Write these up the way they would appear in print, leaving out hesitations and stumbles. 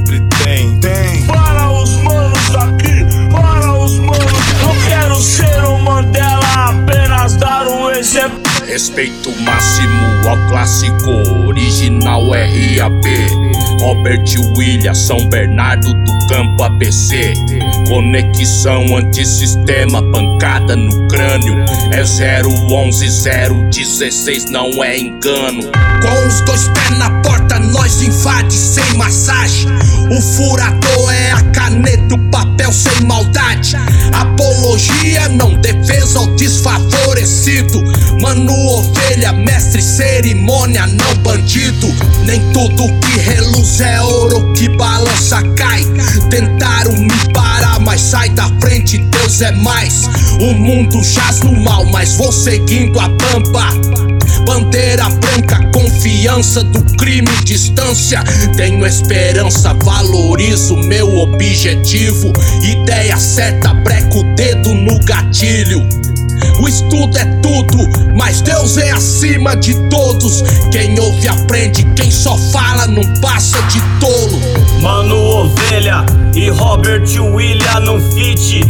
sempre tem. Para os manos daqui, para os manos. Não quero ser um Mandela, apenas dar um exemplo. Respeito máximo ao clássico original RAP. Robert Williams, São Bernardo do Campo ABC. Conexão antissistema, pancada no crânio. É 011, 016, não é engano. Com os dois pés na porta nós invade sem massagem. O furador é a caneta, o papel sem maldade. Apologia, não defesa ao desfavorecido. Mano ovelha, mestre cerimônia, não bandido. Nem tudo que reluz é ouro, que balança cai. Tentaram me parar, mas sai da frente, Deus é mais. O mundo jaz no mal, mas vou seguindo a pampa. Bandeira branca, confiança do crime, distância. Tenho esperança, valorizo meu objetivo. Ideia certa, breco o dedo no gatilho. O estudo é tudo, mas Deus é acima de todos. Quem ouve aprende, quem só fala não passa de tolo. Mano ovelha e Robert Williams num feat.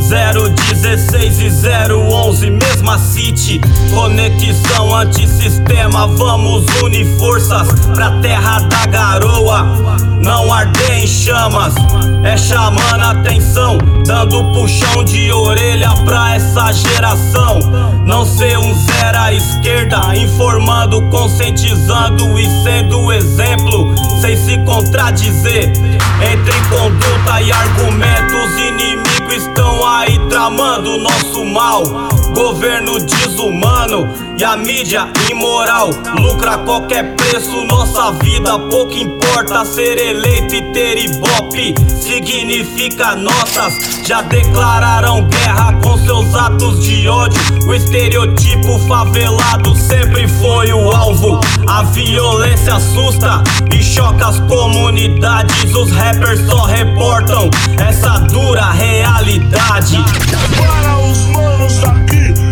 016 e 011, mesma city. Conexão antissistema, vamos unir forças pra terra da garoa não arder em chamas. É chamando a atenção, dando puxão de orelha pra essa geração. Não ser um zero à esquerda, informando, conscientizando e sendo exemplo, sem se contradizer. Entre conduta e argumentos, inimigos estão aí tramando nosso mal. Governo desumano e a mídia imoral lucra a qualquer preço nossa vida. Pouco importa ser eleito e ter ibope, significa notas. Já declararam guerra com seus atos de ódio. O estereotipo favelado sempre foi o alvo. A violência assusta e choca as comunidades. Os rappers só reportam essa dura realidade. Para os manos daqui,